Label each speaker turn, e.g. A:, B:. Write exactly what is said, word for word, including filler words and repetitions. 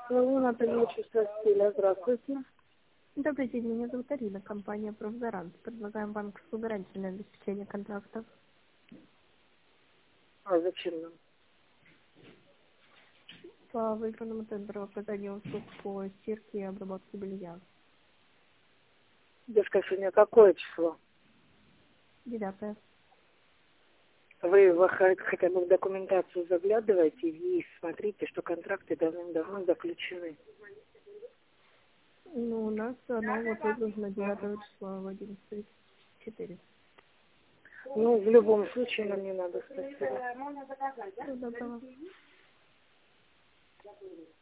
A: Ну, Наталья Чувствителя, здравствуйте.
B: Добрый день, меня зовут Арина, компания «Профгарант». Предлагаем банковскую гарантию на обеспечение контрактов.
A: А зачем нам?
B: По выигранному тендеру оказания услуг по стирке и обработке белья.
A: Девушка, сегодня какое число?
B: Девятое.
A: Вы в- хотя бы в документацию заглядываете и смотрите, что контракты давным-давно заключены.
B: Ну, у нас оно вот выгружено девятого числа в одиннадцать тридцать четыре.
A: Ну, в любом случае нам не надо спасибо.
B: Всего доброго.